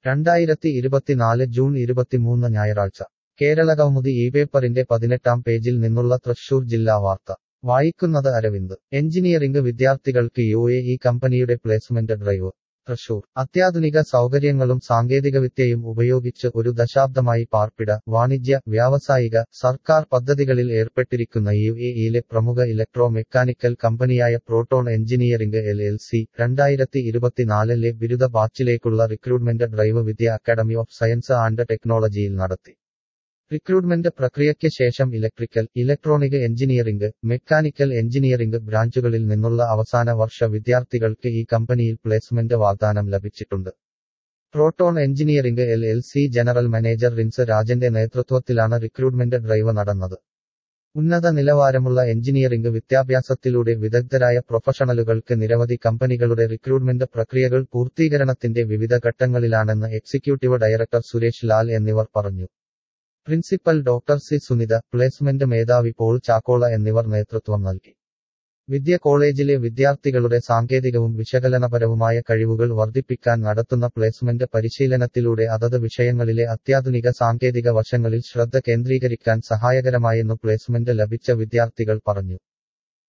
2024 June 23 ഞായറാഴ്ച കേരളകൗമുദി ഈ പേപ്പറിന്റെ 18-ാം പേജിൽ നിന്നുള്ള തൃശൂർ ജില്ലാ വാർത്ത വായിക്കുന്നത് അരവിന്ദ്. എഞ്ചിനീയറിംഗ് വിദ്യാർത്ഥികൾക്ക് UAE കമ്പനിയുടെ പ്ലേസ്മെന്റ് ഡ്രൈവ്. തൃശൂർ. അത്യാധുനിക സൗകര്യങ്ങളും സാങ്കേതികവിദ്യയും ഉപയോഗിച്ച് ഒരു ദശാബ്ദമായി പാർപ്പിട, വാണിജ്യ, വ്യാവസായിക, സർക്കാർ പദ്ധതികളിൽ ഏർപ്പെട്ടിരിക്കുന്ന UAEയിലെ പ്രമുഖ ഇലക്ട്രോ മെക്കാനിക്കൽ കമ്പനിയായ പ്രോട്ടോൺ എഞ്ചിനീയറിംഗ് LLC 2024-ലെ ബിരുദ ബാച്ചിലേക്കുള്ള recruitment drive Vidya academy of science and ടെക്നോളജിയിൽ നടത്തി. റിക്രൂട്ട്മെന്റ് പ്രക്രിയയ്ക്ക് ശേഷം electrical, electronic engineering, mechanical engineering ബ്രാഞ്ചുകളിൽ നിന്നുള്ള അവസാന വർഷ വിദ്യാർത്ഥികൾക്ക് ഈ കമ്പനിയിൽ പ്ലേസ്മെന്റ് വാഗ്ദാനം ലഭിച്ചിട്ടുണ്ട്. Proton Engineering LLC general manager Rins രാജന്റെ നേതൃത്വത്തിലാണ് റിക്രൂട്ട്മെന്റ് ഡ്രൈവ് നടന്നത്. ഉന്നത നിലവാരമുള്ള എഞ്ചിനീയറിംഗ് വിദ്യാഭ്യാസത്തിലൂടെ വിദഗ്ധരായ പ്രൊഫഷണലുകൾക്ക് നിരവധി കമ്പനികളുടെ റിക്രൂട്ട്മെന്റ് പ്രക്രിയകൾ പൂർത്തീകരണത്തിന്റെ വിവിധ ഘട്ടങ്ങളിലാണെന്ന് എക്സിക്യൂട്ടീവ് ഡയറക്ടർ സുരേഷ് ലാൽ എന്നിവർ പറഞ്ഞു. Principal doctor C Sunitha, placement മേധാവി പോൾ ചാക്കോള എന്നിവർ നേതൃത്വം നൽകി. വിദ്യ കോളേജിലെ വിദ്യാർത്ഥികളുടെ സാങ്കേതികവും വിശകലനപരവുമായ കഴിവുകൾ വർദ്ധിപ്പിക്കാൻ നടത്തുന്ന പ്ലേസ്മെന്റ് പരിശീലനത്തിലൂടെ അതത് വിഷയങ്ങളിലെ അത്യാധുനിക സാങ്കേതിക വശങ്ങളിൽ ശ്രദ്ധ കേന്ദ്രീകരിക്കാൻ സഹായകരമായെന്നു പ്ലേസ്മെന്റ് ലഭിച്ച വിദ്യാർത്ഥികൾ പറഞ്ഞു.